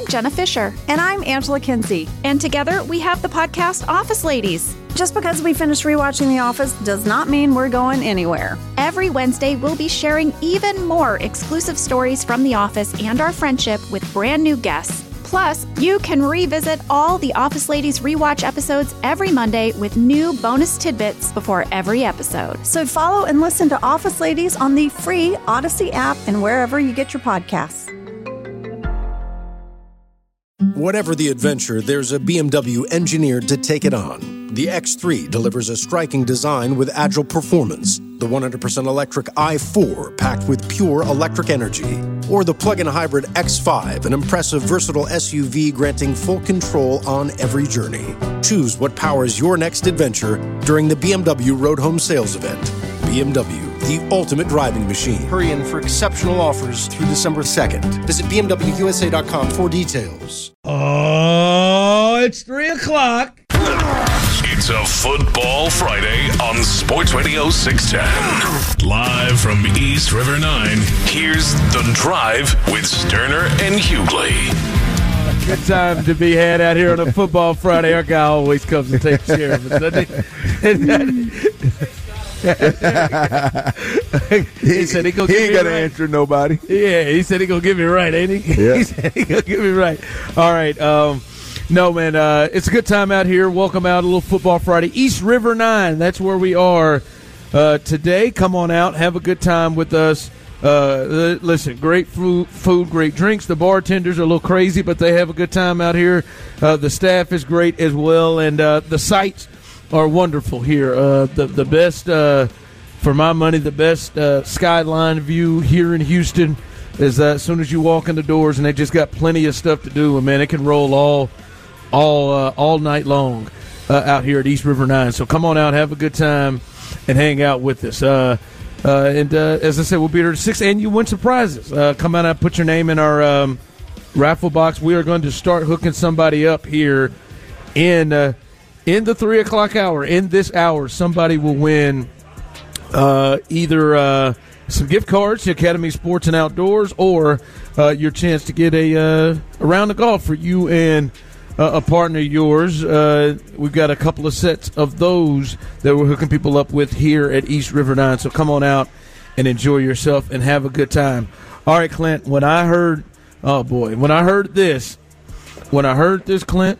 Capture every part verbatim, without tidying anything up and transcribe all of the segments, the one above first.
Jenna Fisher. And I'm Angela Kinsey. And together we have the podcast Office Ladies. Just because we finished rewatching The Office does not mean we're going anywhere. Every Wednesday, we'll be sharing even more exclusive stories from The Office and our friendship with brand new guests. Plus, you can revisit all the Office Ladies rewatch episodes every Monday with new bonus tidbits before every episode. So follow and listen to Office Ladies on the free Odyssey app and wherever you get your podcasts. Whatever the adventure, there's a B M W engineered to take it on. The X three delivers a striking design with agile performance. The one hundred percent electric i four packed with pure electric energy. Or the plug-in hybrid X five, an impressive versatile S U V granting full control on every journey. Choose what powers your next adventure during the B M W Road Home Sales Event. B M W, the ultimate driving machine. Hurry in for exceptional offers through December second. Visit B M W U S A dot com for details. Oh, it's three o'clock. It's a Football Friday on Sports Radio six ten. Live from East River nine, here's The Drive with Sterner and Hughley. Good time to be had out here on a Football Friday. Our guy always comes and takes care of us, doesn't he? he said he, he ain't got to answer nobody. Yeah, he said he gonna give me right, ain't he? Yeah. He said he gonna give me right. All right. Um, no, man, uh, it's a good time out here. Welcome out, a little Football Friday. East River nine, that's where we are uh, today. Come on out, have a good time with us. Uh, listen, great food, food, great drinks. The bartenders are a little crazy, but they have a good time out here. Uh, the staff is great as well, and uh, the sights are wonderful here. Uh, the the best, uh, for my money, the best uh, skyline view here in Houston is uh, as soon as you walk in the doors, and they just got plenty of stuff to do. And man, it can roll all all uh, all night long uh, out here at East River nine. So come on out, have a good time, and hang out with us. Uh, uh, and uh, as I said, we'll be here at six, and you win some prizes. Uh, come on out, put your name in our um, raffle box. We are going to start hooking somebody up here in uh, in the three o'clock hour. In this hour, somebody will win uh, either uh, some gift cards to Academy Sports and Outdoors, or uh, your chance to get a, uh, a round of golf for you and uh, a partner of yours. Uh, we've got a couple of sets of those that we're hooking people up with here at East River nine. So come on out and enjoy yourself and have a good time. All right, Clint, when I heard, oh boy, when I heard this, when I heard this, Clint,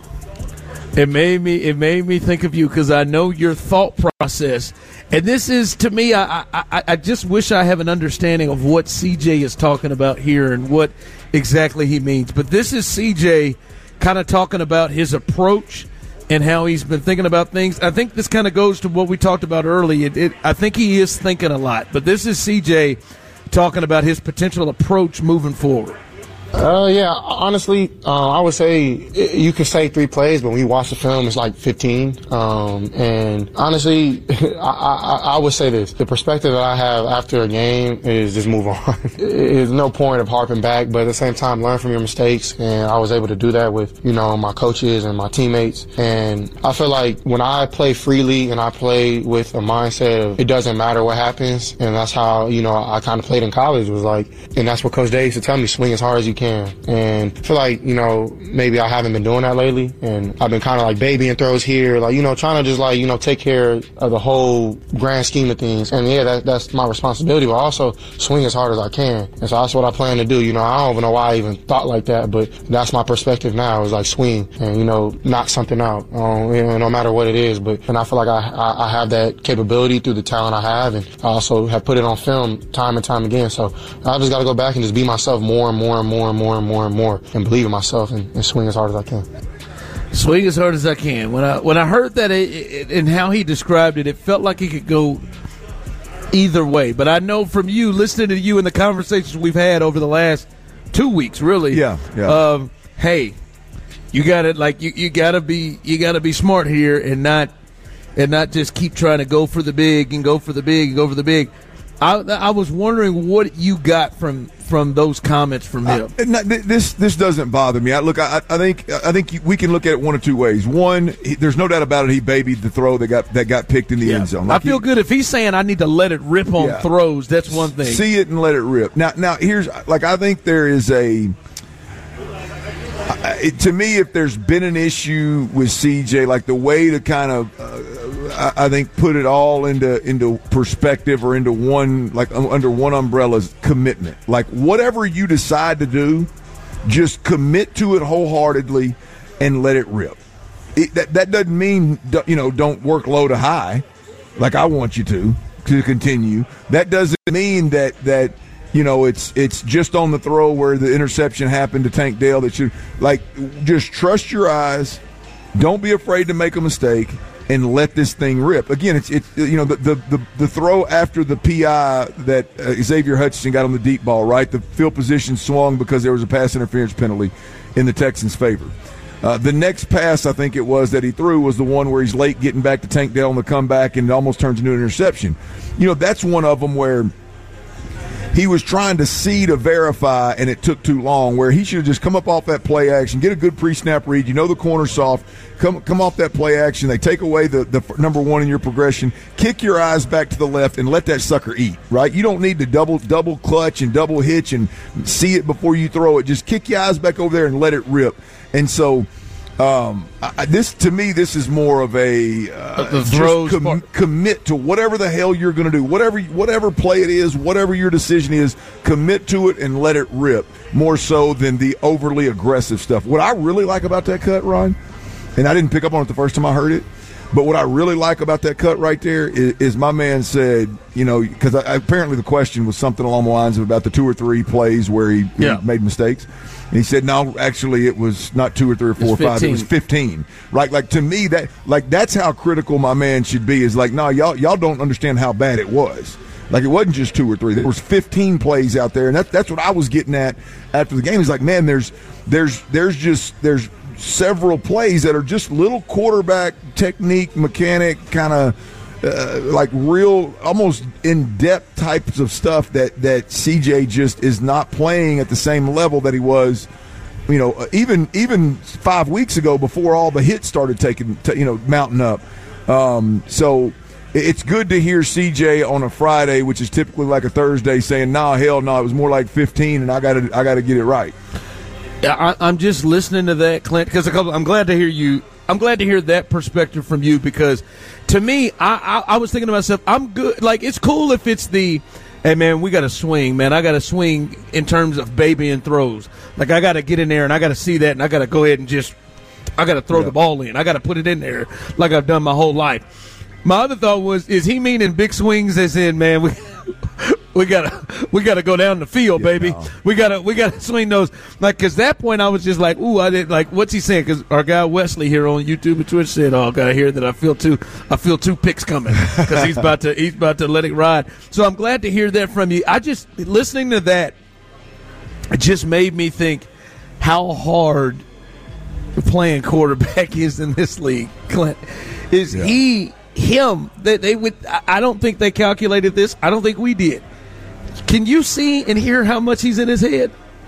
It made me. It made me think of you because I know your thought process, and this is to me. I, I I just wish I have an understanding of what C J is talking about here and what exactly he means. But this is C J kind of talking about his approach and how he's been thinking about things. I think this kind of goes to what we talked about earlier. It, it, I think he is thinking a lot, but this is C J talking about his potential approach moving forward. Uh, yeah, honestly, uh, I would say you can say three plays, but when you watch the film, it's like fifteen. Um, and honestly, I, I, I would say this. The perspective that I have after a game is just move on. There's no point of harping back, but at the same time, learn from your mistakes. And I was able to do that with, you know, my coaches and my teammates. And I feel like when I play freely and I play with a mindset of it doesn't matter what happens, and that's how, you know, I kind of played in college, was like, and that's what Coach Dave used to tell me, swing as hard as you can. And I feel like, you know, maybe I haven't been doing that lately, and I've been kind of like babying throws here, like, you know, trying to just like, you know, take care of the whole grand scheme of things. And yeah, that, that's my responsibility, but also swing as hard as I can. And so that's what I plan to do. You know, I don't even know why I even thought like that, but that's my perspective now, is like swing and, you know, knock something out, um, you know, no matter what it is. But, and I feel like I, I, I have that capability through the talent I have, and I also have put it on film time and time again. So I just got to go back and just be myself more and more and more and more and more and more, and believe in myself, and, and swing as hard as I can. Swing as hard as I can. When I when I heard that it, it, and how he described it, it felt like it could go either way. But I know from you, listening to you and the conversations we've had over the last two weeks, really. Yeah. yeah. Um, hey, you got to like you, you got to be you got to be smart here and not and not just keep trying to go for the big and go for the big and go for the big. I, I was wondering what you got from, from those comments from him. Uh, not, this this doesn't bother me. I look, I, I think I think we can look at it one of two ways. One, he, there's no doubt about it. He babied the throw that got that got picked in the yeah. end zone. Like I feel he, good if he's saying I need to let it rip on yeah. throws. That's one thing. See it and let it rip. Now, now here's like I think there is a. it, to me, if there's been an issue with C J, like the way to kind of, uh, I, I think, put it all into into perspective or into one, like um, under one umbrella is commitment. Like whatever you decide to do, just commit to it wholeheartedly and let it rip. It, that that doesn't mean, you know, don't work low to high, like I want you to to continue. That doesn't mean that that. You know, it's it's just on the throw where the interception happened to Tank Dell. That should, like, just trust your eyes. Don't be afraid to make a mistake and let this thing rip. Again, it's it's you know the the the, the throw after the P I that uh, Xavier Hutchinson got on the deep ball, right? The field position swung because there was a pass interference penalty in the Texans' favor. Uh, the next pass, I think it was, that he threw was the one where he's late getting back to Tank Dell on the comeback and it almost turns into an interception. You know, that's one of them where he was trying to see to verify, and it took too long, where he should have just come up off that play action, get a good pre-snap read. You know the corner's soft. Come come off that play action. They take away the, the number one in your progression. Kick your eyes back to the left and let that sucker eat, right? You don't need to double double clutch and double hitch and see it before you throw it. Just kick your eyes back over there and let it rip. And so um, I, this, to me, this is more of a uh, the throws just com- commit to whatever the hell you're going to do, whatever whatever play it is, whatever your decision is. Commit to it and let it rip. More so than the overly aggressive stuff. What I really like about that cut, Ron, and I didn't pick up on it the first time I heard it, but what I really like about that cut right there is, is my man said, you know, because apparently the question was something along the lines of about the two or three plays where he, yeah. he made mistakes. And he said, no, actually, it was not two or three or four or five. It was fifteen. Right? Like, to me, that like that's how critical my man should be. Is like, no, y'all y'all don't understand how bad it was. Like, it wasn't just two or three. There was fifteen plays out there, and that, that's what I was getting at after the game. He's like, man, there's there's there's just there's several plays that are just little quarterback technique, mechanic kind of. Uh, like real, almost in-depth types of stuff that, that C J just is not playing at the same level that he was, you know, even even five weeks ago before all the hits started taking, t- you know, mounting up. Um, so it's good to hear C J on a Friday, which is typically like a Thursday, saying, "Nah, hell no, it was more like fifteen, and I got to I got to get it right." Yeah, I, I'm just listening to that, Clint, because I'm glad to hear you. I'm glad to hear that perspective from you because, to me, I, I, I was thinking to myself, I'm good. Like, it's cool if it's the, hey, man, we got to swing, man. I got to swing in terms of babying throws. Like, I got to get in there, and I got to see that, and I got to go ahead and just, I got to throw yeah. the ball in. I got to put it in there like I've done my whole life. My other thought was, is he meaning big swings as in, man, we we gotta we gotta go down the field, yeah, baby. No. We gotta we gotta swing those. Like, cause that point I was just like, ooh, I didn't like. What's he saying? Cause our guy Wesley here on YouTube and Twitch said, oh, gotta hear that I feel two I feel two picks coming because he's about to he's about to let it ride. So I'm glad to hear that from you. I just listening to that, it just made me think how hard playing quarterback is in this league. Clint, is yeah. he? Him that they, they would I don't think they calculated this. I don't think we did. Can you see and hear how much he's in his head?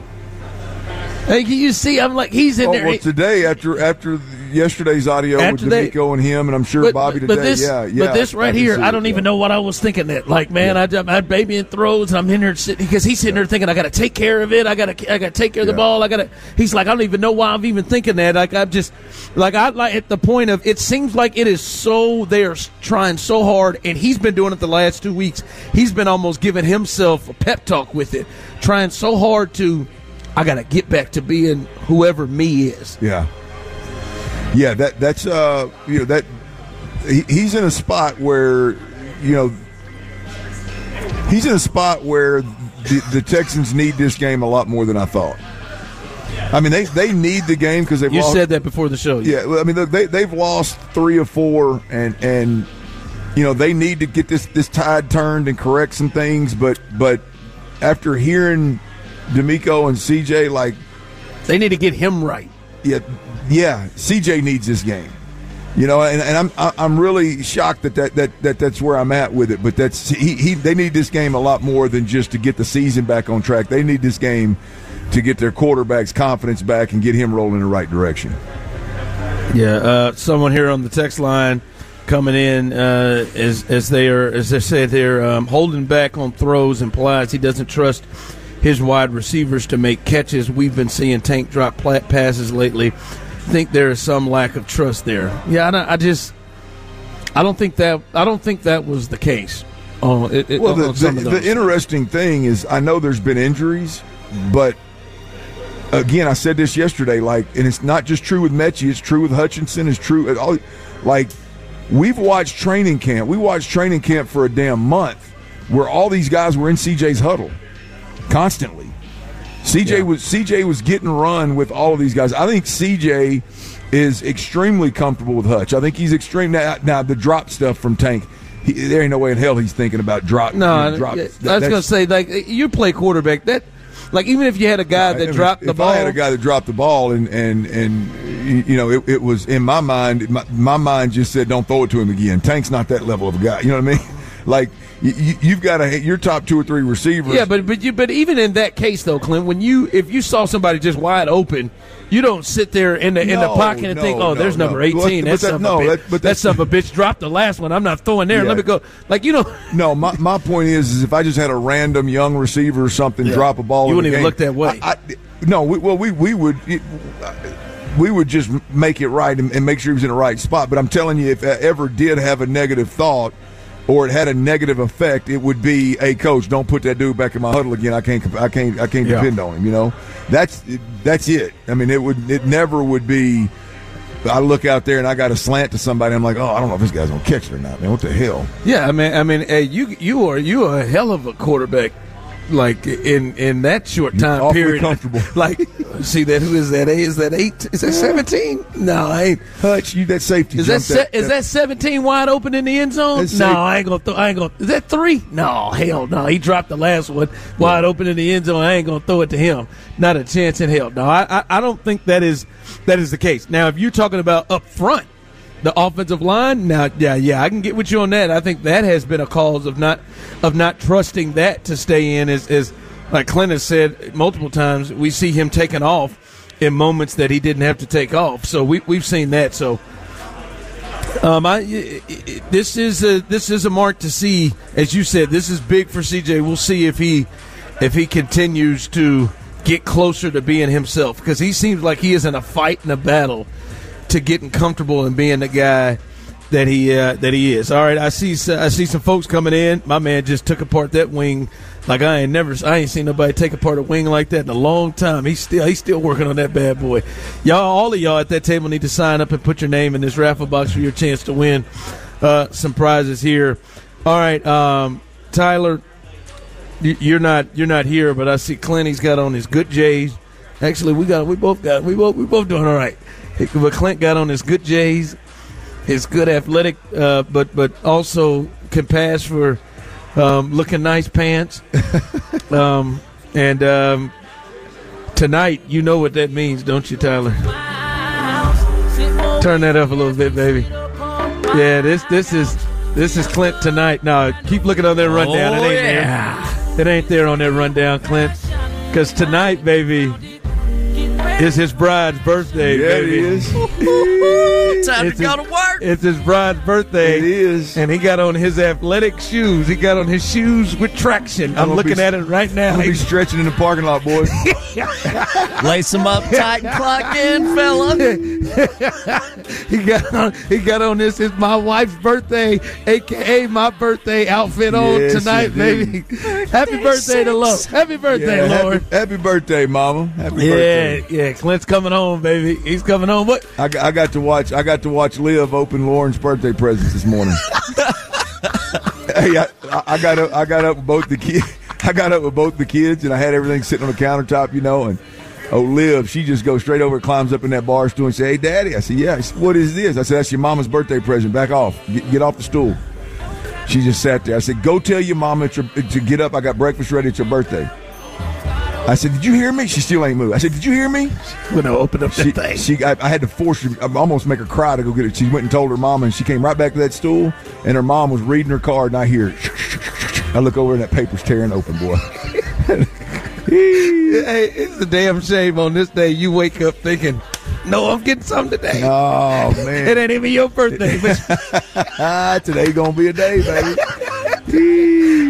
Hey, can you see? I'm like he's in oh, there. Well, today after after yesterday's audio after with D'Amico and him, and I'm sure but, Bobby but today. This, yeah, yeah. But this right I here, I don't it, even yeah. know what I was thinking. That like, man, yeah. I, I had baby in throws, and I'm in here sitting because he's sitting yeah. there thinking, I got to take care of it. I got to, I got to take care of the yeah. ball. I got to. He's like, I don't even know why I'm even thinking that. Like I'm just, like I like at the point of it seems like it is so they are trying so hard, and he's been doing it the last two weeks. He's been almost giving himself a pep talk with it, trying so hard to. I got to get back to being whoever me is. Yeah. Yeah, that that's uh you know that he, he's in a spot where you know he's in a spot where the, the Texans need this game a lot more than I thought. I mean, they, they need the game because they've you lost. said that before the show. Yeah, I mean they they've lost three or four, and and you know they need to get this this tide turned and correct some things. But but after hearing D'Amico and C J, like they need to get him right. Yeah, yeah. C J needs this game, you know, and, and I'm I'm really shocked that, that that that that's where I'm at with it. But that's he, he they need this game a lot more than just to get the season back on track. They need this game to get their quarterback's confidence back and get him rolling in the right direction. Yeah, uh, someone here on the text line coming in uh, as as they are as they say they're um, holding back on throws implies he doesn't trust his wide receivers to make catches. We've been seeing Tank drop passes lately. I think there is some lack of trust there. Yeah, I, I just I don't think that I don't think that was the case. Oh, it, it, well, the, the, the interesting thing is, I know there's been injuries, but again, I said this yesterday, like, and it's not just true with Mechie, it's true with Hutchinson, it's true at all. Like, we've watched training camp. We watched training camp for a damn month where all these guys were in C J's huddle constantly. C J yeah. was C J was getting run with all of these guys. I think C J is extremely comfortable with Hutch. I think he's extreme now. Now the drop stuff from Tank, he, there ain't no way in hell he's thinking about drop. No, you know, drop. I was going to say, like, you play quarterback. That, like, even if you had a guy that I mean, dropped the if ball, I had a guy that dropped the ball, and and and you know, it, it was in my mind. My, my mind just said, don't throw it to him again. Tank's not that level of a guy. You know what I mean? Like. You, you've got to your top two or three receivers. Yeah, but but you but even in that case though, Clint, when you if you saw somebody just wide open, you don't sit there in the in the no, pocket and no, think, oh, no, there's no. number eighteen. But That's that, son no, of a that, bitch. but that son of a bitch dropped the last one. I'm not throwing there. Yeah. Let me go. Like you know. No, my my point is, is if I just had a random young receiver or something yeah. drop a ball, you in wouldn't the even game, look that way. I, I, no, we, well we we would. It, we would just make it right and, and make sure he was in the right spot. But I'm telling you, if I ever did have a negative thought, or it had a negative effect, it would be, hey, coach, don't put that dude back in my huddle again. I can't, I can't, I can't yeah. depend on him. You know, that's that's it. I mean, it would, it never would be. I look out there and I got a slant to somebody. I'm like, oh, I don't know if this guy's gonna catch it or not, man. What the hell? Yeah, I mean, I mean, hey, you you are you are a hell of a quarterback. Like in, in that short time Awfully period, comfortable. Like, see that? Who is that? Is that eight? Is that seventeen? No, I ain't. Hutch, you that safety. Is that, se- that is that seventeen wide open in the end zone? No, I ain't gonna. Th- I ain't gonna. Is that three? No, hell no. He dropped the last one wide yeah. open in the end zone. I ain't gonna throw it to him. Not a chance in hell. No, I, I I don't think that is that is the case. Now, if you're talking about up front, the offensive line, now, yeah, yeah, I can get with you on that. I think that has been a cause of not of not trusting that to stay in. Is is like Clint has said multiple times, we see him taking off in moments that he didn't have to take off. So we we've seen that. So um, I this is a, this is a mark to see, as you said. This is big for C J. We'll see if he if he continues to get closer to being himself, because he seems like he is in a fight and a battle to getting comfortable and being the guy that he uh, that he is. All right, I see I see some folks coming in. My man just took apart that wing like I ain't never I ain't seen nobody take apart a wing like that in a long time. He's still he's still working on that bad boy. Y'all, all of y'all at that table need to sign up and put your name in this raffle box for your chance to win uh, some prizes here. All right, um, Tyler, you're not you're not here, but I see Clint. He's got on his good J's. Actually, we got we both got we both we both doing all right. But Clint got on his good J's, his good athletic, uh, but but also can pass for um, looking nice pants. um, and um, tonight, you know what that means, don't you, Tyler? Turn that up a little bit, baby. Yeah, this this is this is Clint tonight. Now keep looking on that rundown. Oh, it ain't yeah. there. It ain't there on that rundown, Clint. Because tonight, baby, is his bride's birthday, yeah, baby. It is. Time it's to go his, to work. It's his bride's birthday. It is. And he got on his athletic shoes. He got on his shoes with traction. I'm, I'm looking be, at it right now. I'm going to be stretching in the parking lot, boys. Lace them up tight and clock in, fella. he got on, he got on this. It's my wife's birthday, a k a my birthday outfit on yes, tonight, baby. Happy birthday to Lo. Happy birthday, yeah, Lord. Happy, happy birthday, Mama. Happy yeah, birthday. Yeah, Clint's coming home, baby. He's coming home. What? I, I got to watch. I got to watch Liv open Lauren's birthday presents this morning. Hey, I, I got up. I got up with both the kids. I got up with both the kids, and I had everything sitting on the countertop, you know. And oh, Liv, she just goes straight over, climbs up in that bar stool, and say, "Hey, Daddy." I said, "Yeah." Said, "What is this?" I said, "That's your mama's birthday present. Back off. Get, get off the stool." She just sat there. I said, "Go tell your mama it's your, to get up. I got breakfast ready. It's your birthday." I said, "Did you hear me?" She still ain't moved. I said, "Did you hear me?" She's gonna open up that she, thing. She, I, I had to force her. I almost make her cry to go get it. She went and told her mama, and she came right back to that stool. And her mom was reading her card, and I hear it. I look over, and that paper's tearing open, boy. Hey, it's a damn shame on this day you wake up thinking, "No, I'm getting something today." Oh man, it ain't even your birthday. But today gonna be a day, baby.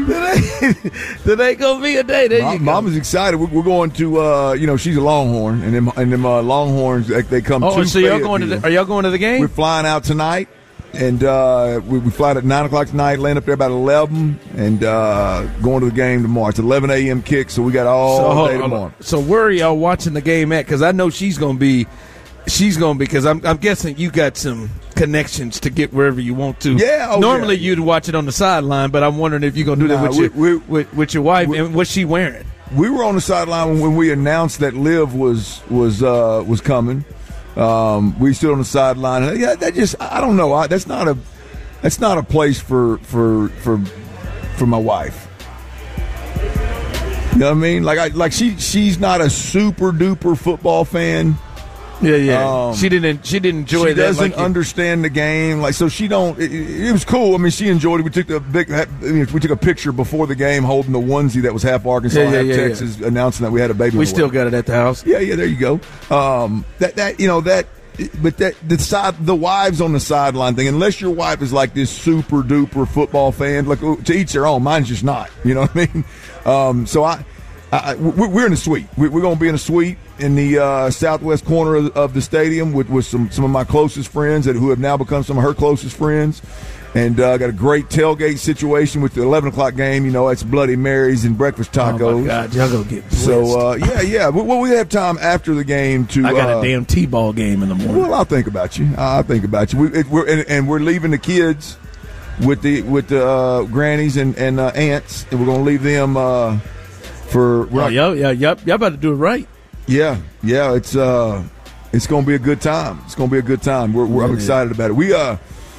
Today gonna be a day. There Mom, you go. Mama's excited. We're, we're going to, uh, you know, she's a Longhorn, and them, and them uh, Longhorns, they, they come Oh, to so y'all going to Fayetteville. the, are y'all going to the game? We're flying out tonight, and uh, we, we fly at nine o'clock tonight, land up there about eleven, and uh, going to the game tomorrow. It's eleven a.m. kick, so we got all so, hold day on, hold tomorrow. on. So where are y'all watching the game at? Because I know she's gonna be, she's gonna be. Because I'm, I'm guessing you got some connections to get wherever you want to. Yeah. Oh, Normally yeah. you'd watch it on the sideline, but I'm wondering if you're gonna do Nah, that with we- your we- with, with your wife. we- And what's she wearing? We were on the sideline when we announced that Liv was was uh, was coming. Um, we stood on the sideline. Yeah, that just I don't know. I, that's not a that's not a place for for for for my wife. You know what I mean? Like I like she she's not a super duper football fan. Yeah, yeah. Um, she didn't. She didn't enjoy she that. doesn't like you- understand the game, like so. She don't. It, it was cool. I mean, she enjoyed it. We took the big. I mean, we took a picture before the game, holding the onesie that was half Arkansas, Yeah, yeah, half yeah, Texas, announcing that we had a baby. We on the still way. got it at the house. Yeah, yeah. There you go. Um, that that you know that, but that the side the wives on the sideline thing. Unless your wife is like this super duper football fan, like to each their own. Mine's just not. You know what I mean? Um, so I. I, we- we're in the suite. We- We're going to be in a suite in the uh, southwest corner of, of the stadium with, with some, some of my closest friends that who have now become some of her closest friends. And uh, got a great tailgate situation with the eleven o'clock game. You know, it's Bloody Marys and breakfast tacos. Oh my God, y'all gonna get blitzed. So, uh, yeah, yeah. We- Well, we have time after the game to. I got uh, a damn T-ball game in the morning. Well, I'll think about you. I'll think about you. We, it, we're and, and we're leaving the kids with the with the uh, grannies and and uh, aunts, and we're going to leave them uh, for. We're Oh, not- y'all, y'all, y'all, y'all about to do it right. yeah, yeah. It's uh, it's going to be a good time. It's going to be a good time. We're, we're I'm Yeah, excited about it. We uh,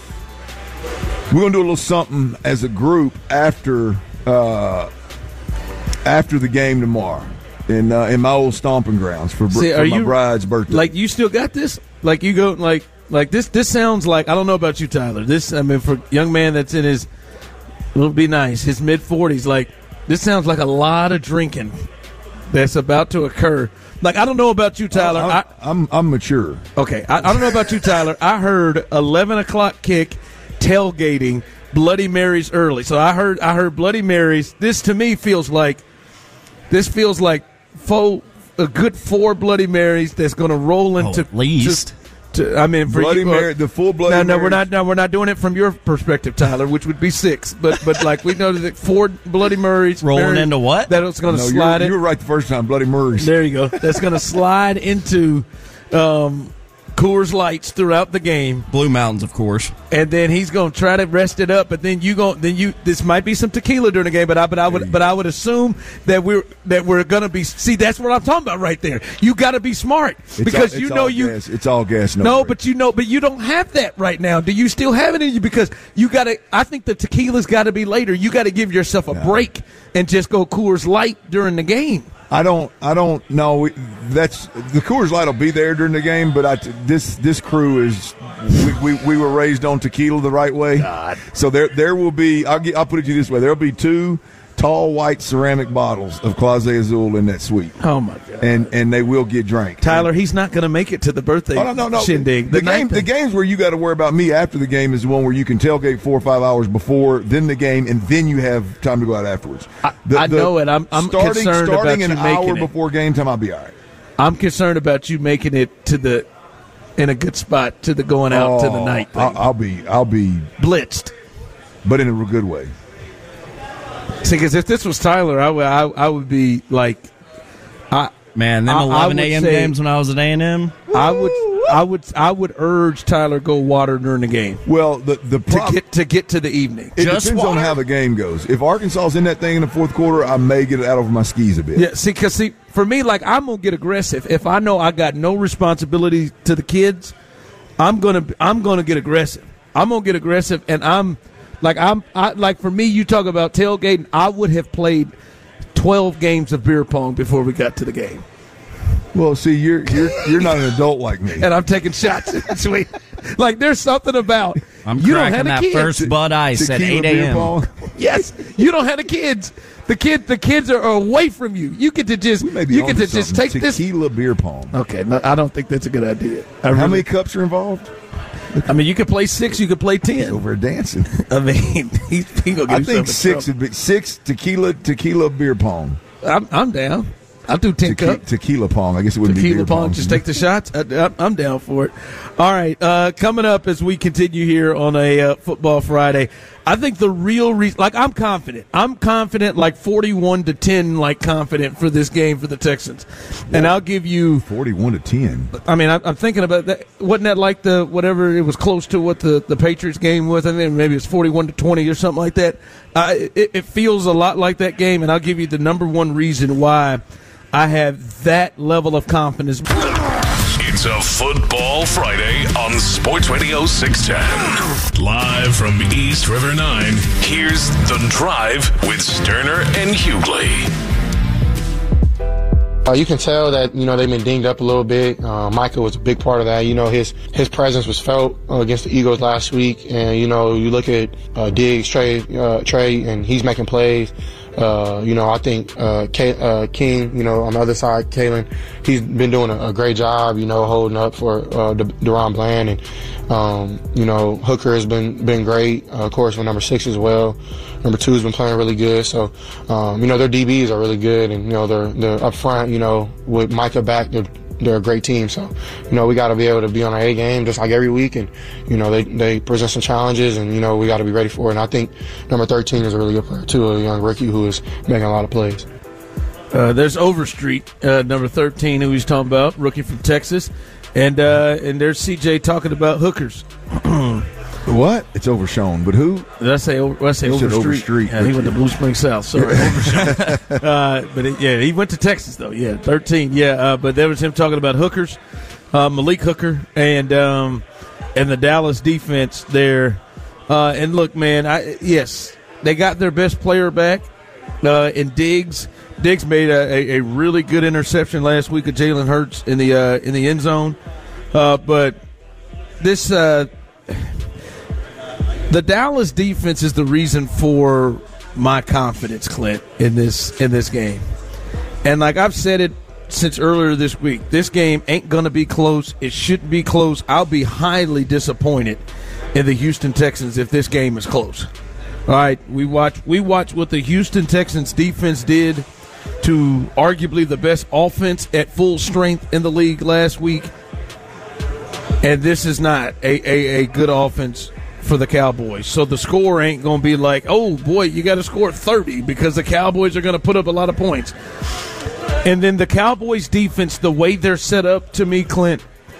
we're going to do a little something as a group after uh, after the game tomorrow in uh, in my old stomping grounds for, br- See, for are my you- bride's birthday. Like you still got this? Like you go like like this? This sounds like I don't know about you, Tyler. This I mean, for a young man that's in his, it'll be nice, his mid forties. Like this sounds like a lot of drinking that's about to occur. Like I don't know about you, Tyler. I'm, I, I'm I'm mature. Okay, I, I don't know about you, Tyler. I heard eleven o'clock kick, tailgating, Bloody Marys early. So I heard I heard Bloody Marys. This to me feels like this feels like four, a good four Bloody Marys that's going to roll into at least. To, to, I mean, for Bloody you, Mary, the full Bloody No, no, Marys. we're not. No, we're not doing it from your perspective, Tyler, which would be six. But but like we know that four Bloody Marys Rolling Marys, into what? That it's going to No, slide you in. were right the first time. Bloody Murray's. There you go. That's going to slide into um, Coors Lights throughout the game, Blue Mountains, of course. and then he's going to try to rest it up. But then you go, then you. This might be some tequila during the game, but I, but I would, but I would assume that we're that we're going to be. See, that's what I'm talking about right there. You got to be smart It's because all- you it's know all you. gas. It's all gas. No, No, break. but you know, but you don't have that right now. Do you still have it in you? Because you got to. I think the tequila's got to be later. You got to give yourself a No. break and just go Coors Light during the game. I don't. I don't know. We- That's the Coors Light will be there during the game, but I, this this crew is. We, we, we were raised on tequila the right way. God. So there there will be. I'll get, I'll put it to you this way. There will be two tall white ceramic bottles of Clase Azul in that suite, Oh my God. and and they will get drank. Tyler, he's not going to make it to the birthday Oh, no, no, no. shindig. The, night game, the thing. games where you got to worry about me after the game is the one where you can tailgate four or five hours before, then the game, and then you have time to go out afterwards. I- The- I the- know it. I'm- I'm starting, concerned about starting an you making hour it. before game time. I'll be all right. I'm concerned about you making it to the in a good spot to the going out to the Oh, night thing. I'll, I'll be, I'll be, Blitzed. but in a good way. See, because if this was Tyler, I would I, I would be like, I Man, them I- I eleven would a.m. say- games when I was at A and M. I would I would I would urge Tyler go water during the game Well, the the to problem, get to get to the evening. it Just depends on water? how the game goes. If Arkansas's in that thing in the fourth quarter, I may get it out over my skis a bit. Yeah, see, because see, for me, like I'm gonna get aggressive if I know I got no responsibility to the kids. I'm gonna I'm gonna get aggressive. I'm gonna get aggressive, and I'm like I'm I, like for me, you talk about tailgating. I would have played twelve games of beer pong before we got to the game, Well, see, you're you're you're not an adult like me. and I'm taking shots. Sweet, like there's something about I'm you don't cracking have a that kid. first Bud Ice at Tequila eight beer a.m. pong. Yes, you don't have the kids. The kid, the kids are away from you. You get to just, We may be you get onto to just something. take this. tequila beer pong. Okay, no, I don't think that's a good idea. I How really- many cups are involved? I mean, you could play six, you could play ten. Over dancing. I mean, he's he gonna get I think six trouble. would be six tequila tequila beer pong. I'm, I'm down. I'll do ten Tequi- cup. Tequila pong. I guess it wouldn't Tequila be beer pong. pong. Just take the shots. I, I'm down for it. All right. Uh, coming up as we continue here on a uh, Football Friday, I think the real reason, like I'm confident. I'm confident, like forty-one to ten, like confident for this game for the Texans. And I'll give you forty-one to ten. I mean, I'm thinking about that. Wasn't that like the whatever? It was close to what the, the Patriots game was. I think maybe it was forty-one to twenty or something like that. Uh, it, it feels a lot like that game, and I'll give you the number one reason why I have that level of confidence. It's a Football Friday on Sports Radio six ten. Live from East River nine, here's The Drive with Sterner and Hughley. Uh, you can tell that, you know, they've been dinged up a little bit. Uh, Micah was a big part of that. You know, his his presence was felt uh, against the Eagles last week. And, you know, you look at uh, Diggs, Trey, uh, Trey, and he's making plays. Uh, you know, I think uh, K- uh, King, you know, on the other side, Kalen, he's been doing a, a great job, you know, holding up for uh, De- Deron Bland. And, um, you know, Hooker has been, been great, uh, of course, with number six as well. Number two has been playing really good. So, um, you know, their D Bs are really good. And, you know, they're, they're up front, you know, with Micah back, they're, they're a great team. So, you know, we got to be able to be on our A game just like every week. And, you know, they, they present some challenges and, you know, we got to be ready for it. And I think number thirteen is a really good player, too, a young rookie who is making a lot of plays. Uh, there's Overstreet, uh, number thirteen, who he's talking about, rookie from Texas. And uh, and there's C J talking about hookers. What? It's Overshown, but who? Did I say, over, did I say You said Overstreet? Overstreet. Yeah, he went to Blue Springs South. Sorry, Overstreet. uh, but it, yeah, he went to Texas though. Yeah, thirteen. Yeah, uh, but there was him talking about hookers, uh, Malik Hooker, and um, and the Dallas defense there. Uh, and look, man, I yes, they got their best player back uh, in Diggs. Diggs made a, a, a really good interception last week of Jalen Hurts in the uh, in the end zone, uh, but this. Uh, The Dallas defense is the reason for my confidence, Clint, in this in this game. And like I've said it since earlier this week, this game ain't going to be close. It shouldn't be close. I'll be highly disappointed in the Houston Texans if this game is close. All right, we watch we watch what the Houston Texans defense did to arguably the best offense at full strength in the league last week. And this is not a, a, a good offense for the Cowboys. So the score ain't going to be like, oh, boy, you got to score thirty because the Cowboys are going to put up a lot of points. And then the Cowboys defense, the way they're set up, to me, Clint,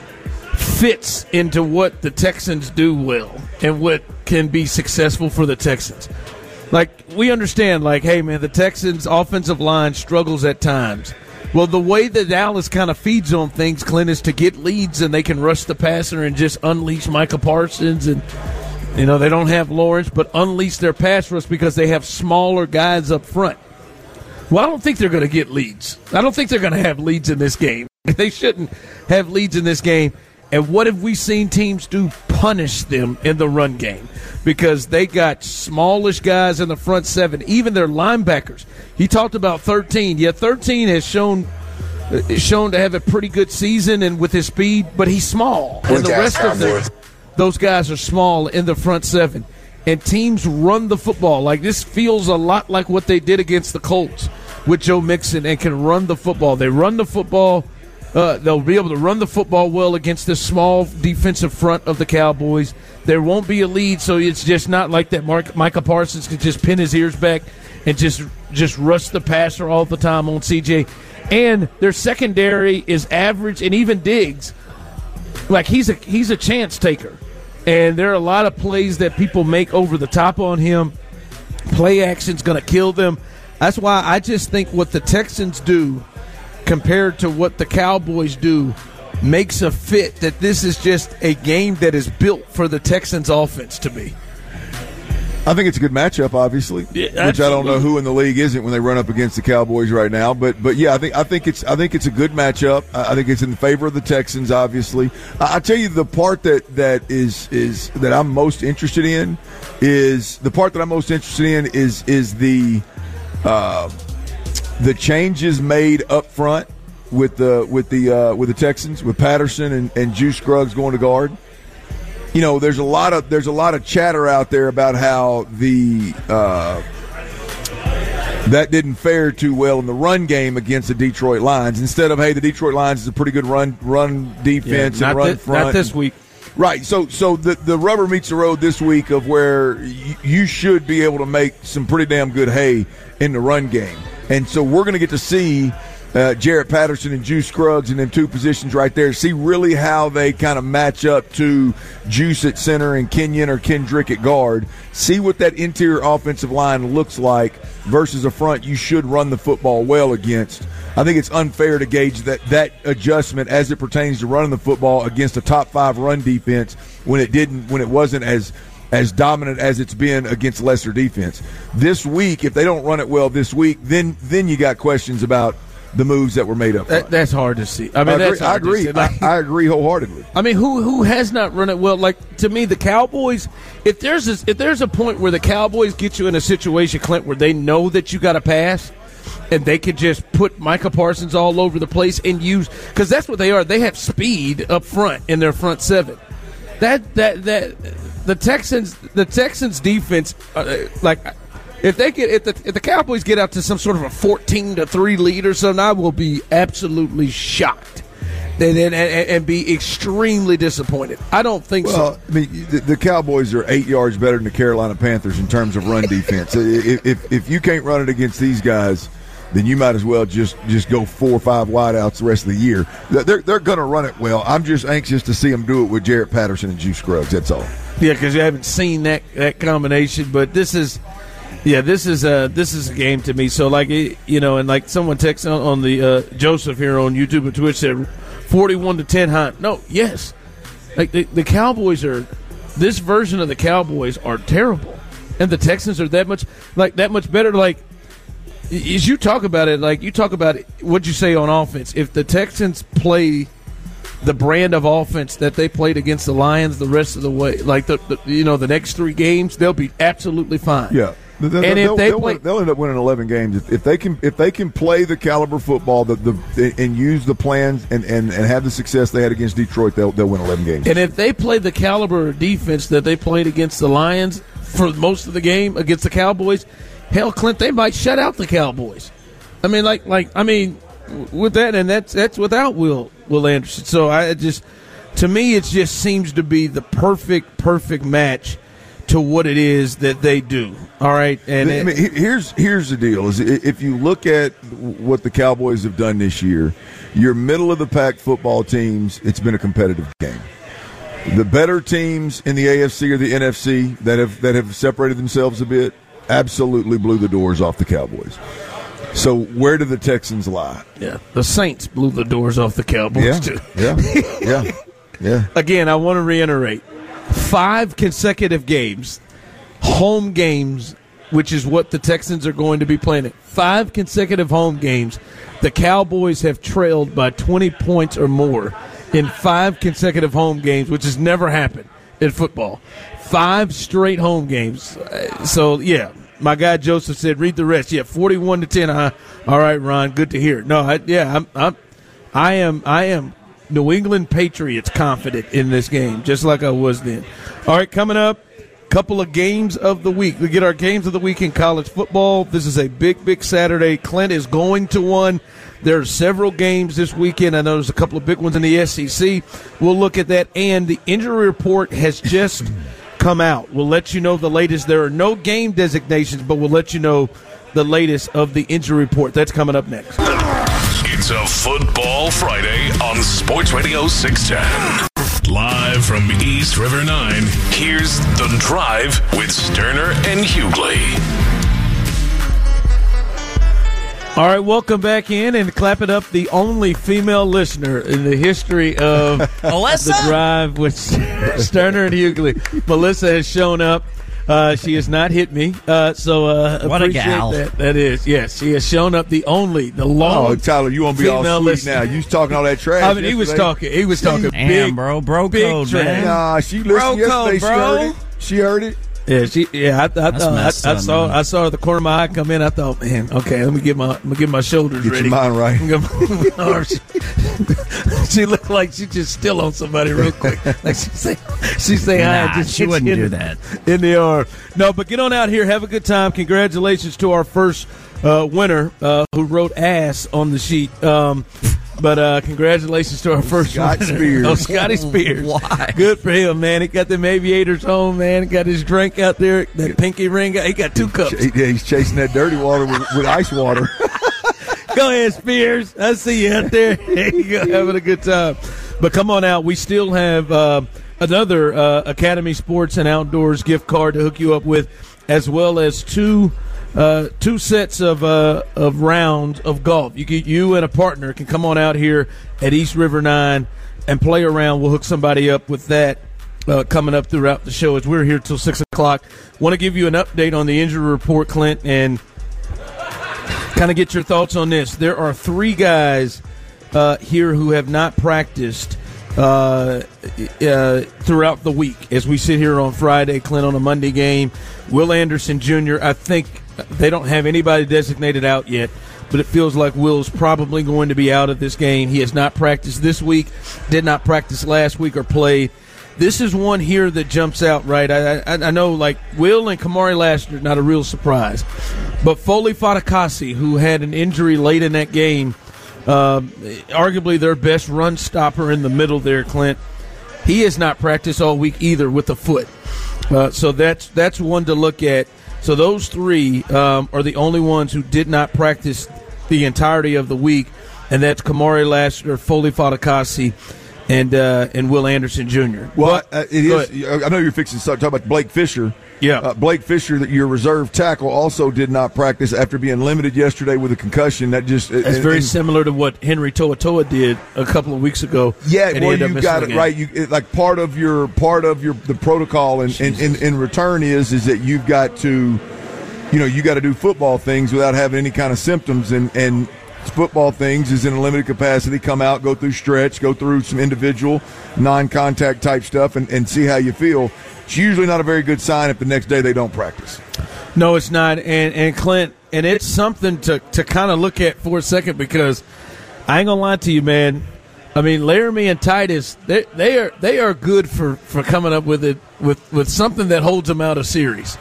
fits into what the Texans do well and what can be successful for the Texans. Like, we understand, like, hey, man, the Texans' offensive line struggles at times. Well, the way that Dallas kind of feeds on things, Clint, is to get leads and they can rush the passer and just unleash Micah Parsons and, you know, they don't have Lawrence, but unleash their pass rush because they have smaller guys up front. Well, I don't think they're going to get leads. I don't think they're going to have leads in this game. They shouldn't have leads in this game. And what have we seen teams do? Punish them in the run game because they got smallish guys in the front seven, even their linebackers. He talked about thirteen. Yeah, thirteen has shown shown to have a pretty good season and with his speed, but he's small. And the rest of the, those guys are small in the front seven. And teams run the football. Like, this feels a lot like what they did against the Colts with Joe Mixon and can run the football. They run the football. Uh, they'll be able to run the football well against this small defensive front of the Cowboys. There won't be a lead, so it's just not like that Mark, Micah Parsons can just pin his ears back and just just rush the passer all the time on C J. And their secondary is average, and even Diggs, like he's a he's a chance taker. And there are a lot of plays that people make over the top on him. Play action's going to kill them. That's why I just think what the Texans do compared to what the Cowboys do makes a fit that this is just a game that is built for the Texans offense to me. I think it's a good matchup, obviously, yeah, which I don't know who in the league isn't when they run up against the Cowboys right now. But but yeah, I think I think it's I think it's a good matchup. I think it's in favor of the Texans, obviously. I, I tell you, the part that, that is is that I'm most interested in is the part that I'm most interested in is is the uh, the changes made up front with the with the uh, with the Texans with Patterson and, and Juice Scruggs going to guard. you know, there's a lot of there's a lot of chatter out there about how the uh, that didn't fare too well in the run game against the Detroit Lions. Instead of, hey, the Detroit Lions is a pretty good run run defense yeah, and run th- front. Not this week. Right. So so the, the rubber meets the road this week of where y- you should be able to make some pretty damn good hay in the run game. And so we're going to get to see uh, Jarrett Patterson and Juice Scruggs in them two positions right there, see really how they kind of match up to Juice at center and Kenyon or Kendrick at guard, see what that interior offensive line looks like versus a front you should run the football well against. I think it's unfair to gauge that, that adjustment as it pertains to running the football against a top five run defense when it didn't, when it wasn't as as dominant as it's been against lesser defense. This week, if they don't run it well this week, then then you got questions about the moves that were made up. That, that's hard to see. I mean, I agree. that's hard I agree. To see. Like, I, I agree wholeheartedly. I mean, who who has not run it well? Like, to me, the Cowboys. If there's a, if there's a point where the Cowboys get you in a situation, Clint, where they know that you got to pass, and they could just put Micah Parsons all over the place and use, because that's what they are. They have speed up front in their front seven. That that that the Texans the Texans defense, uh, like. If they get if the if the Cowboys get out to some sort of a fourteen to three lead or something, I will be absolutely shocked, and and, and be extremely disappointed. I don't think well, so. I mean, the, the Cowboys are eight yards better than the Carolina Panthers in terms of run defense. if, if if you can't run it against these guys, then you might as well just, just go four or five wideouts the rest of the year. They're they're going to run it well. I'm just anxious to see them do it with Jarrett Patterson and Juice Scruggs. That's all. Yeah, because you haven't seen that that combination, but this is. Yeah, this is a this is a game to me. So, like, you know, and like someone texted on, on the uh, Joseph here on YouTube and Twitch said, forty-one to ten Hunt. No, yes, like the, the Cowboys are. This version of the Cowboys are terrible, and the Texans are that much like that much better. Like, as you talk about it, like you talk about it, what'd you say on offense? If the Texans play the brand of offense that they played against the Lions the rest of the way, like the, the you know the next three games, they'll be absolutely fine. Yeah. They'll, and they'll, if they they'll, play, win, they'll end up winning eleven games if, if they can. If they can play the caliber football that the and use the plans and, and, and have the success they had against Detroit, they'll they'll win eleven games. And if they play the caliber of defense that they played against the Lions for most of the game against the Cowboys, hell, Clint, they might shut out the Cowboys. I mean, like like I mean, with that, and that's that's without Will Will Anderson. So I just, to me, it just seems to be the perfect perfect match to what it is that they do. All right, and I mean, here's here's the deal: is if you look at what the Cowboys have done this year, your middle of the pack football teams, it's been a competitive game. The better teams in the A F C or the N F C that have that have separated themselves a bit, absolutely blew the doors off the Cowboys. So where do the Texans lie? Yeah, the Saints blew the doors off the Cowboys yeah, too. Yeah, yeah, yeah. Again, I want to reiterate. Five consecutive games, home games, which is what the Texans are going to be playing at. Five consecutive home games. The Cowboys have trailed by twenty points or more in five consecutive home games, which has never happened in football. Five straight home games. So, yeah, my guy Joseph said, read the rest. Yeah, forty-one to ten. Uh, all right, Ron, good to hear. No, I, yeah, I'm, I'm, I am, I am. New England Patriots confident in this game, just like I was then. All right, coming up, couple of games of the week. We get our games of the week in college football. This is a big, big Saturday. Clint is going to one. There are several games this weekend. I know there's a couple of big ones in the S E C. We'll look at that. And the injury report has just come out. We'll let you know the latest. There are no game designations, but we'll let you know the latest of the injury report. That's coming up next. It's a Football Friday on Sports Radio six ten. Live from East River nine, here's The Drive with Sterner and Hughley. All right, welcome back in and clap it up. The only female listener in the history of The Drive with Sterner and Hughley. Melissa has shown up. Uh, she has not hit me, uh, so uh, what a appreciate gal. that. That is, yes, she has shown up. The only, the long. Oh, Tyler, you won't be all sweet listener. now. You was talking all that trash. I mean, he was talking. He was talking Damn, big, bro, bro big code, trash. man. Nah, she listened Bro yesterday. code, She bro. heard it. She heard it. Yeah, she. Yeah, I, I thought I, I saw. up, I saw her at the corner of my eye come in. I thought, man, okay, let me get my, let me get my shoulders Get ready. your mind right. Get my arms. She looked like she just still on somebody real quick. Like she say, she say nah, hi. Just she wouldn't in, do that in the arm. No, but get on out here, have a good time. Congratulations to our first uh, winner uh, who wrote ass on the sheet. Um, But uh, congratulations to our first Scott winner. Spears. Oh, Scotty Spears. Why? Good for him, man. He got them aviators home, man. He got his drink out there, that pinky ring. He got two cups. Yeah, he's chasing that dirty water with, with ice water. Go ahead, Spears. I see you out there. There you go, having a good time. But come on out. We still have uh, another uh, Academy Sports and Outdoors gift card to hook you up with, as well as two uh, two sets of uh, of rounds of golf. You can, you and a partner can come on out here at East River nine and play around. We'll hook somebody up with that uh, coming up throughout the show as we're here till six o'clock. Want to give you an update on the injury report, Clint, and kind of get your thoughts on this. There are three guys uh, here who have not practiced uh, uh, throughout the week. As we sit here on Friday, Clint, on a Monday game, Will Anderson Junior, I think they don't have anybody designated out yet, but it feels like Will's probably going to be out of this game. He has not practiced this week, did not practice last week or played. This is one here that jumps out, right? I, I, I know, like, Will and Kamari Lassiter, not a real surprise. But Foley Fatukasi, who had an injury late in that game, uh, arguably their best run stopper in the middle there, Clint, he has not practiced all week either with the foot. Uh, so that's that's one to look at. So those three um, are the only ones who did not practice the entirety of the week, and that's Kamari Lassiter, Foley Fatukasi, and uh, and Will Anderson Junior Well, but, uh, it is. I know you're fixing to start talking about Blake Fisher. Yeah. Uh, Blake Fisher, that your reserve tackle, also did not practice after being limited yesterday with a concussion. That just That's and, very and, similar to what Henry To'oTo'o did a couple of weeks ago. Yeah, and he well, ended up you missing got the it game. right. You it, like part of your part of your the protocol in, in, in, in return is is that you've got to, you know, you got to do football things without having any kind of symptoms, and and football things is in a limited capacity. Come out, go through stretch, go through some individual non-contact type stuff, and, and see how you feel. It's usually not a very good sign if the next day they don't practice. No, it's not. And and Clint, and it's something to, to kind of look at for a second, because I ain't gonna lie to you, man. I mean, Laramie and Titus, they they are they are good for, for coming up with it with, with something that holds them out of series.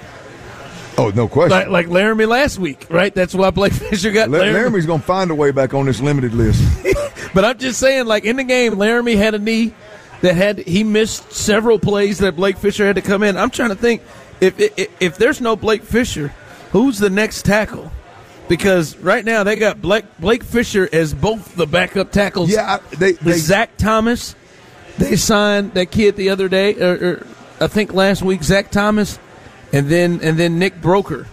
Oh, no question. Like, like Laramie last week, right? That's why Blake Fisher got La- Laramie. Laramie's going to find a way back on this limited list. But I'm just saying, like, in the game, Laramie had a knee that had he missed several plays that Blake Fisher had to come in. I'm trying to think, if if, if there's no Blake Fisher, who's the next tackle? Because right now they got Blake Blake Fisher as both the backup tackles. Yeah, they, they Zach Thomas. They signed that kid the other day, or, or I think last week, Zach Thomas, and then and then Nick Broker.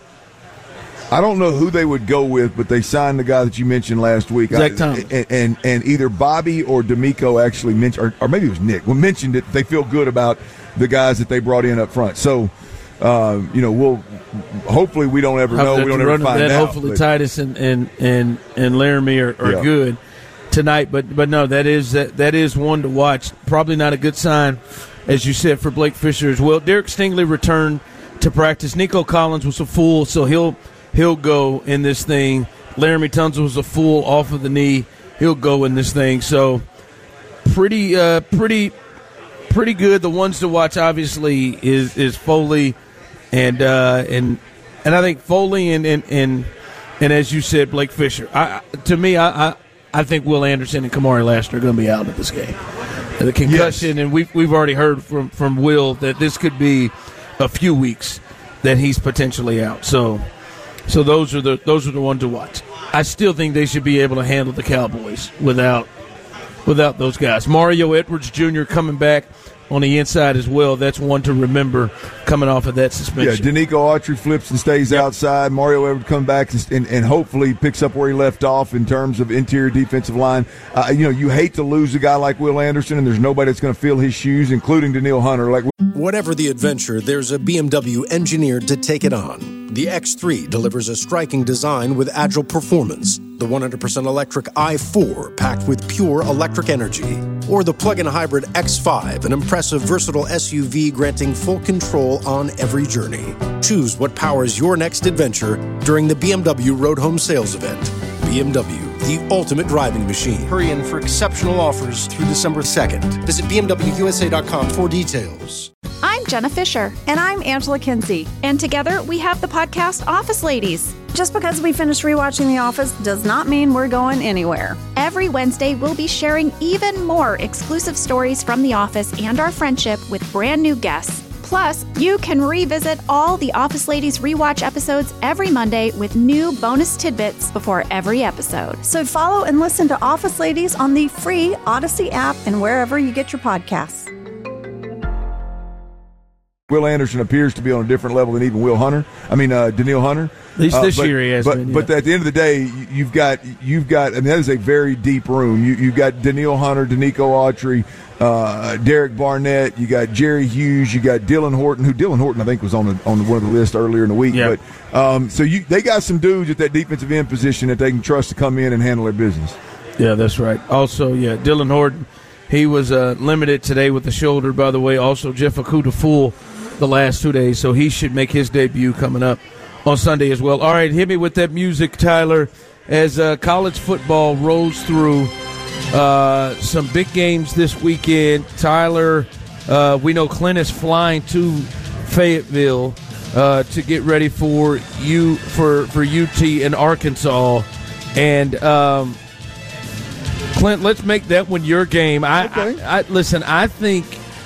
I don't know who they would go with, but they signed the guy that you mentioned last week. Zach I, Thomas. And, and and either Bobby or D'Amico actually mentioned, or, or maybe it was Nick, well, mentioned it. They feel good about the guys that they brought in up front. So, uh, you know, we'll hopefully we don't ever know. We don't ever find that. out. Hopefully but, Titus and, and, and, and Laramie are, are Yeah. good tonight. But but no, that is that, that is one to watch. Probably not a good sign, as you said, for Blake Fisher as well. Derek Stingley returned to practice. Nico Collins was a full, so he'll he'll go in this thing. Laramie Tunzel was a full off of the knee. He'll go in this thing. So pretty uh, pretty pretty good. The ones to watch obviously is is Foley and uh, and and I think Foley and and and, and as you said, Blake Fisher. I, to me, I, I I think Will Anderson and Kamari Lassiter are going to be out of this game. The concussion, Yes. and we've we've already heard from from Will that this could be a few weeks that he's potentially out. So, so those are the those are the ones to watch. I still think they should be able to handle the Cowboys without without those guys. Mario Edwards Junior coming back on the inside as well. That's one to remember coming off of that Yeah, suspension. Danico Autry flips and stays Yep. outside. Mario Edwards come back and, and, and hopefully picks up where he left off in terms of interior defensive line. Uh, you know, you hate to lose a guy like Will Anderson, and there's nobody that's going to fill his shoes, including Daniil Hunter. Like. Whatever the adventure, there's a B M W engineered to take it on. The X three delivers a striking design with agile performance. The one hundred percent electric i four packed with pure electric energy. Or the plug-in hybrid X five, an impressive, versatile S U V granting full control on every journey. Choose what powers your next adventure during the B M W Road Home Sales Event. B M W, the ultimate driving machine. Hurry in for exceptional offers through December second. Visit B M W U S A dot com for details. I'm Jenna Fisher. And I'm Angela Kinsey. And together we have the podcast Office Ladies. Just because we finished rewatching The Office does not mean we're going anywhere. Every Wednesday, we'll be sharing even more exclusive stories from The Office and our friendship with brand new guests. Plus, you can revisit all the Office Ladies rewatch episodes every Monday with new bonus tidbits before every episode. So follow and listen to Office Ladies on the free Odyssey app and wherever you get your podcasts. Will Anderson appears to be on a different level than even Will Hunter. I mean, uh, Danielle Hunter. At least this uh, but, year he has but, been. Yeah. But at the end of the day, you've got you've got. I mean, that is a very deep room. You, you've got Danielle Hunter, Danico Autry, uh, Derek Barnett. You got Jerry Hughes. You got Dylan Horton. Who Dylan Horton I think was on the, on one of the lists earlier in the week. Yeah. But um, so you they got some dudes at that defensive end position that they can trust to come in and handle their business. Yeah, that's right. Also, yeah, Dylan Horton. He was uh, limited today with the shoulder. By the way, also Jeff Okuda full the last two days, so he should make his debut coming up on Sunday as well. All right, hit me with that music, Tyler, as uh, college football rolls through uh, some big games this weekend. Tyler, uh, we know Clint is flying to Fayetteville uh, to get ready for you for, for U T and Arkansas. And um, Clint, let's make that one your game. I, okay. I, I listen, I think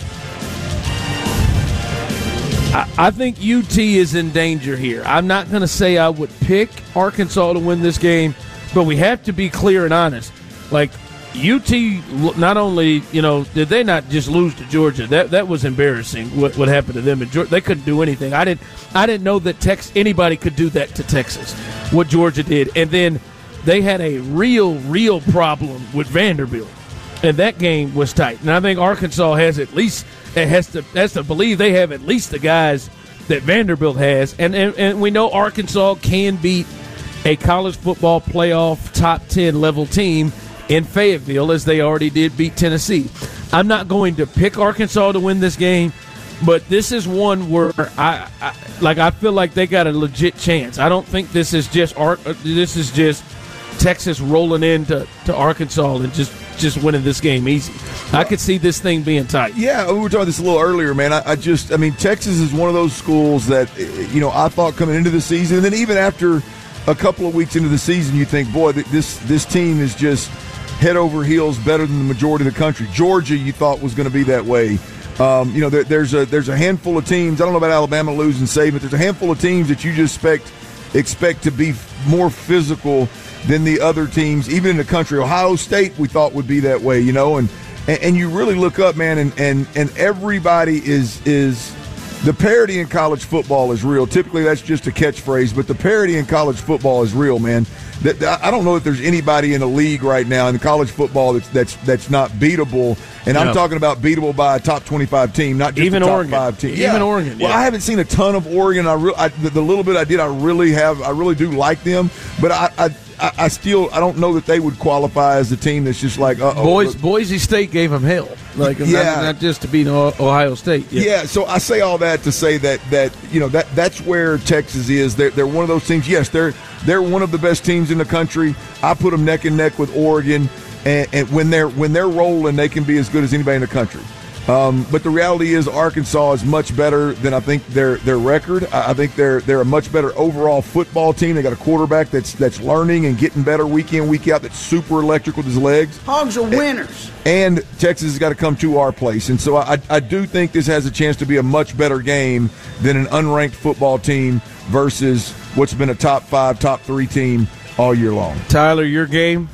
I think U T is in danger here. I'm not going to say I would pick Arkansas to win this game, but we have to be clear and honest. Like, U T not only, you know, did they not just lose to Georgia? That that was embarrassing what, what happened to them. And Georgia, they couldn't do anything. I didn't I didn't know that Tex anybody could do that to Texas, what Georgia did. And then they had a real, real problem with Vanderbilt. And that game was tight. And I think Arkansas has at least – It has to has to believe they have at least the guys that Vanderbilt has, and, and and we know Arkansas can beat a college football playoff top ten level team in Fayetteville, as they already did beat Tennessee. I'm not going to pick Arkansas to win this game, but this is one where I, I like I feel like they got a legit chance. I don't think this is just Ar- this is just Texas rolling into to Arkansas and just. just winning this game easy. I could see this thing being tight. Yeah, we were talking this a little earlier, man. I, I just, I mean, Texas is one of those schools that, you know, I thought coming into the season, and then even after a couple of weeks into the season, you think, boy, this this team is just head over heels better than the majority of the country. Georgia, you thought was going to be that way. Um, you know, there, there's a there's a handful of teams. I don't know about Alabama losing Saban, but there's a handful of teams that you just expect expect to be more physical than the other teams, even in the country. Ohio State, we thought would be that way, you know, and and, and you really look up, man, and, and, and everybody is is the parity in college football is real. Typically, that's just a catchphrase, but the parity in college football is real, man. That, that I don't know if there's anybody in the league right now in college football that's that's that's not beatable, and yeah. I'm talking about beatable by a top twenty-five team, not just even a top Oregon. five team. Even yeah. Oregon. Well, yeah. I haven't seen a ton of Oregon. I, re- I the, the little bit I did, I really have. I really do like them, but I. I I, I still I don't know that they would qualify as a team that's just like uh oh. Boise, Boise State gave them hell, like yeah. not, not just to beat Ohio State. Yeah. yeah, so I say all that to say that that you know that that's where Texas is. They're they're one of those teams. Yes, they're they're one of the best teams in the country. I put them neck and neck with Oregon, and, and when they're when they're rolling, they can be as good as anybody in the country. Um, but the reality is Arkansas is much better than I think their their record. I, I think they're they're a much better overall football team. They got a quarterback that's that's learning and getting better week in, week out, that's super electric with his legs. Hogs are winners. And, and Texas has got to come to our place. And so I, I do think this has a chance to be a much better game than an unranked football team versus what's been a top five, top three team all year long. Tyler, your game?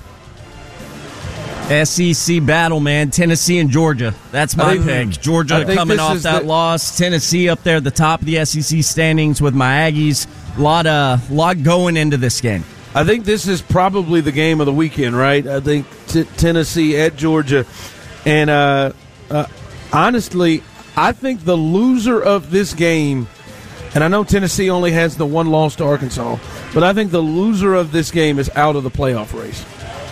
S E C battle, man. Tennessee and Georgia. That's my think, pick. Georgia coming off that the, loss. Tennessee up there at the top of the S E C standings with my Aggies. A lot, uh, lot going into this game. I think this is probably the game of the weekend, right? I think t- Tennessee at Georgia. And uh, uh, honestly, I think the loser of this game, and I know Tennessee only has the one loss to Arkansas, but I think the loser of this game is out of the playoff race.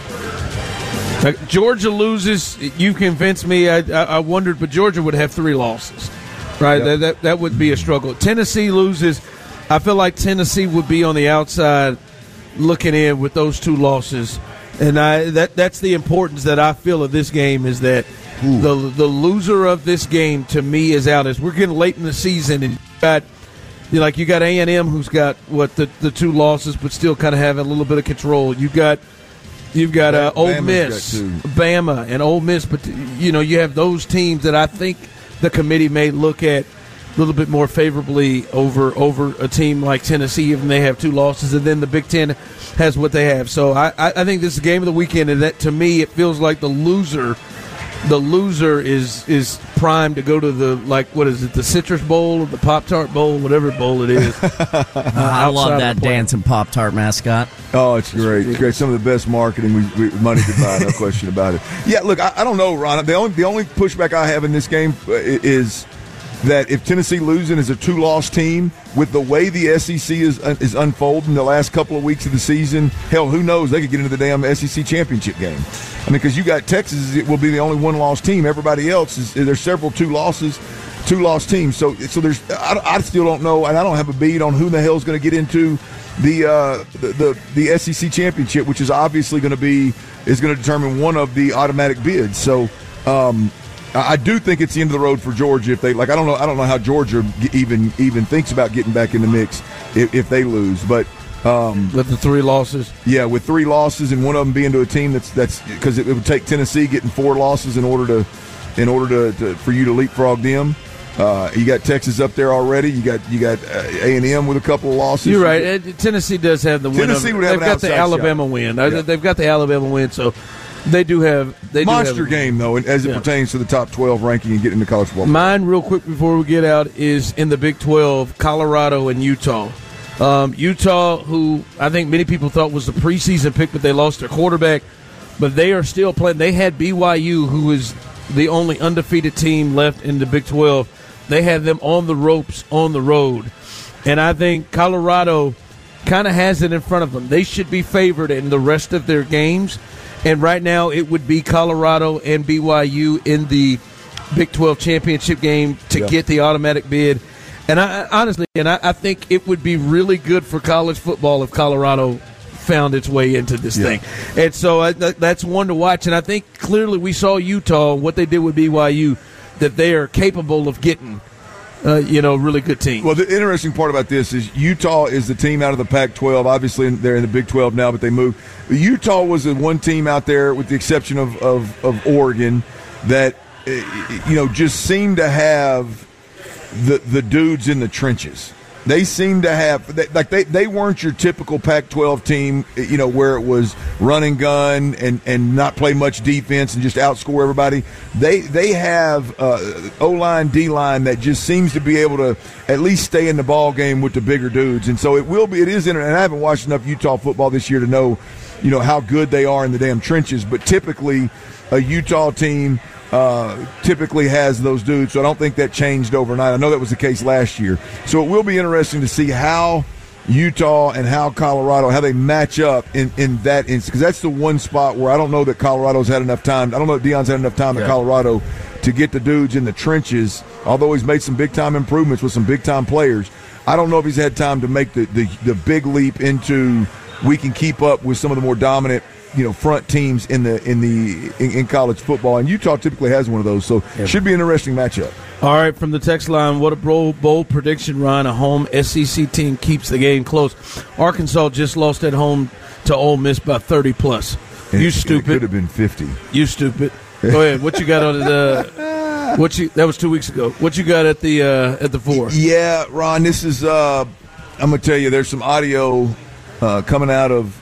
Like, Georgia loses, you convinced me. I, I, I wondered, but Georgia would have three losses, right? Yep. That, that that would be a struggle. Tennessee loses. I feel like Tennessee would be on the outside looking in with those two losses, and I that that's the importance that I feel of this game is that Ooh. the the loser of this game to me is out. As we're getting late in the season, and you got you know, like you got A and M who's got what the the two losses, but still kind of having a little bit of control. You got. You've got uh, Ole Miss, Bama, and Ole Miss, but you know you have those teams that I think the committee may look at a little bit more favorably over over a team like Tennessee, even they have two losses, and then the Big Ten has what they have. So I, I think this is the game of the weekend, and that to me it feels like the loser, the loser is is primed to go to the like what is it, the Citrus Bowl or the Pop-Tart Bowl, whatever bowl it is. uh, I love that dancing Pop-Tart mascot. Oh, it's great. It's great. Some of the best marketing we, we money could buy, no question about it. Yeah, look, I, I don't know, Ron. The only the only pushback I have in this game is that if Tennessee losing is a two-loss team, with the way the S E C is is unfolding the last couple of weeks of the season, hell, who knows? They could get into the damn S E C championship game. I mean, because you got Texas, it will be the only one-loss team. Everybody else is there's several two losses, two-loss teams. So, so there's I, I still don't know, and I don't have a bead on who the hell's going to get into the, uh, the the the S E C championship, which is obviously going to be is going to determine one of the automatic bids. So. Um, I do think it's the end of the road for Georgia if they like. I don't know. I don't know how Georgia even even thinks about getting back in the mix if, if they lose. But um, with the three losses, yeah, with three losses and one of them being to a team that's that's because it, it would take Tennessee getting four losses in order to in order to, to for you to leapfrog them. Uh, you got Texas up there already. You got you got A and M with a couple of losses. You're right. Uh, Tennessee does have the win. Tennessee would have They've got the Alabama shot. win. Yeah. They've got the Alabama win. So. They do have they monster do have game though, as it yeah. pertains to the top twelve ranking and getting into college football. Mine, real quick before we get out, is in the Big twelve, Colorado and Utah. Um, Utah, who I think many people thought was the preseason pick, but they lost their quarterback. But they are still playing. They had B Y U, who is the only undefeated team left in the Big twelve. They had them on the ropes on the road, and I think Colorado kind of has it in front of them. They should be favored in the rest of their games. And right now it would be Colorado and B Y U in the Big twelve championship game to yeah. get the automatic bid. And I honestly, and I, I think it would be really good for college football if Colorado found its way into this yeah. thing. And so I, that's one to watch. And I think clearly we saw Utah, what they did with B Y U, that they are capable of getting Uh, you know, really good team. Well, the interesting part about this is Utah is the team out of the Pac twelve. Obviously, they're in the Big twelve now, but they moved. Utah was the one team out there, with the exception of, of, of Oregon, that, you know, just seemed to have the the dudes in the trenches. They seem to have they, like they, they weren't your typical Pac twelve team, you know, where it was run and gun and, and not play much defense and just outscore everybody. They they have uh, O-line, D-line that just seems to be able to at least stay in the ball game with the bigger dudes. And so it will be. It is, and I haven't watched enough Utah football this year to know, you know, how good they are in the damn trenches. But typically, a Utah team. Uh, typically has those dudes, so I don't think that changed overnight. I know that was the case last year. So it will be interesting to see how Utah and how Colorado, how they match up in, in that instance, because that's the one spot where I don't know that Colorado's had enough time. I don't know if Deion's had enough time yeah. at Colorado to get the dudes in the trenches, although he's made some big-time improvements with some big-time players. I don't know if he's had time to make the, the, the big leap into we can keep up with some of the more dominant, you know, front teams in the in the in, in college football, and Utah typically has one of those, so yeah. should be an interesting matchup. All right, from the text line, what a bold, bold prediction, Ryan. A home S E C team keeps the game close. Arkansas just lost at home to Ole Miss by thirty plus. And you it, stupid. It could have been fifty. You stupid. Go ahead. What you got on the? What you? That was two weeks ago. What you got at the uh, at the four? Yeah, Ron. This is. Uh, I'm gonna tell you. There's some audio uh, coming out of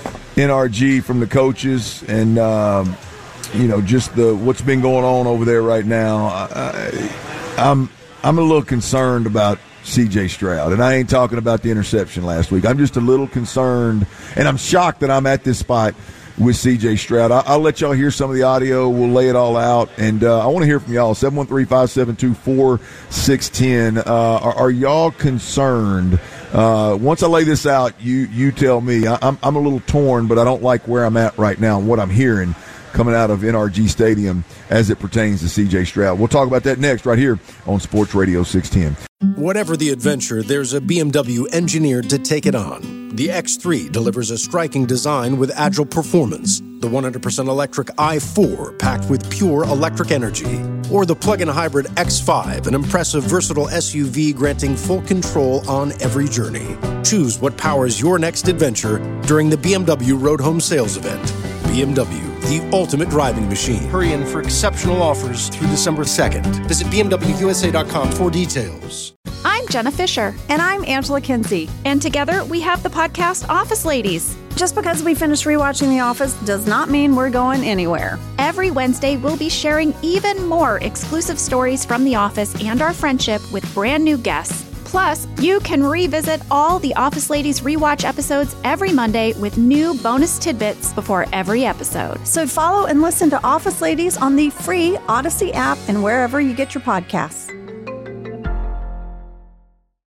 N R G from the coaches, and um, you know, just the what's been going on over there right now. I, I'm I'm a little concerned about C J Stroud, and I ain't talking about the interception last week. I'm just a little concerned, and I'm shocked that I'm at this spot with C J Stroud. I, I'll let y'all hear some of the audio. We'll lay it all out, and uh, I want to hear from y'all. seven one three, five seven two, four six one zero. Uh, are, are y'all concerned? Uh, once I lay this out, you you tell me. I, I'm I'm a little torn, but I don't like where I'm at right now and what I'm hearing coming out of N R G Stadium as it pertains to C J Stroud. We'll talk about that next right here on Sports Radio six ten. Whatever the adventure, there's a B M W engineered to take it on. The X three delivers a striking design with agile performance. The one hundred percent electric i four packed with pure electric energy. Or the plug-in hybrid X five, an impressive versatile S U V granting full control on every journey. Choose what powers your next adventure during the B M W Road Home Sales Event. B M W, the ultimate driving machine. Hurry in for exceptional offers through December second. Visit B M W U S A dot com for details. I'm Jenna Fisher. And I'm Angela Kinsey. And together we have the podcast Office Ladies. Just because we finished rewatching The Office does not mean we're going anywhere. Every Wednesday, we'll be sharing even more exclusive stories from The Office and our friendship with brand new guests. Plus, you can revisit all the Office Ladies rewatch episodes every Monday with new bonus tidbits before every episode. So follow and listen to Office Ladies on the free Odyssey app and wherever you get your podcasts.